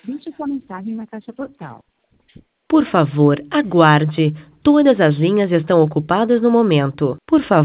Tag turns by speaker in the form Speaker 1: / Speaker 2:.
Speaker 1: Deixe sua mensagem na caixa postal.
Speaker 2: Por favor, aguarde. Todas as linhas estão ocupadas no momento. Por favor.